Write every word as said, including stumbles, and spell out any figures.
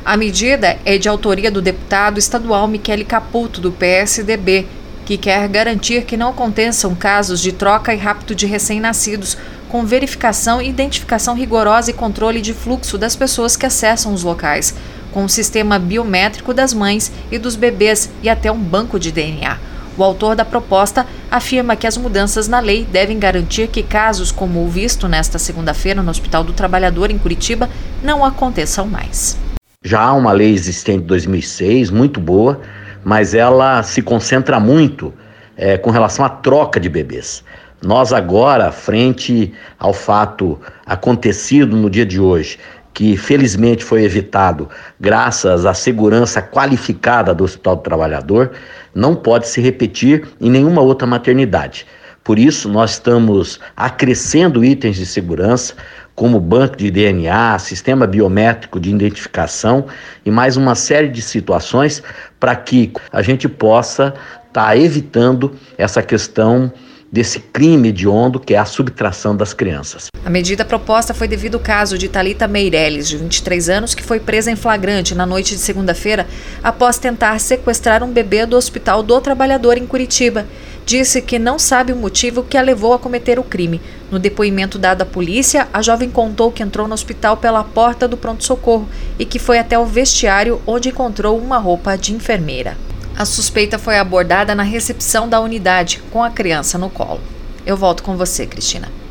A medida é de autoria do deputado estadual Michele Caputo, do P S D B, que quer garantir que não aconteçam casos de troca e rapto de recém-nascidos, com verificação e identificação rigorosa e controle de fluxo das pessoas que acessam os locais, com um sistema biométrico das mães e dos bebês e até um banco de D N A. O autor da proposta afirma que as mudanças na lei devem garantir que casos como o visto nesta segunda-feira no Hospital do Trabalhador, em Curitiba, não aconteçam mais. Já há uma lei existente de dois mil e seis, muito boa, mas ela se concentra muito é, com relação à troca de bebês. Nós agora, frente ao fato acontecido no dia de hoje, que felizmente foi evitado graças à segurança qualificada do Hospital do Trabalhador, não pode se repetir em nenhuma outra maternidade. Por isso, nós estamos acrescendo itens de segurança, como banco de D N A, sistema biométrico de identificação e mais uma série de situações para que a gente possa estar tá evitando essa questão desse crime hediondo que é a subtração das crianças. A medida proposta foi devido ao caso de Thalita Meirelles, de vinte e três anos, que foi presa em flagrante na noite de segunda-feira após tentar sequestrar um bebê do Hospital do Trabalhador em Curitiba. Disse que não sabe o motivo que a levou a cometer o crime. No depoimento dado à polícia, a jovem contou que entrou no hospital pela porta do pronto-socorro e que foi até o vestiário, onde encontrou uma roupa de enfermeira. A suspeita foi abordada na recepção da unidade, com a criança no colo. Eu volto com você, Cristina.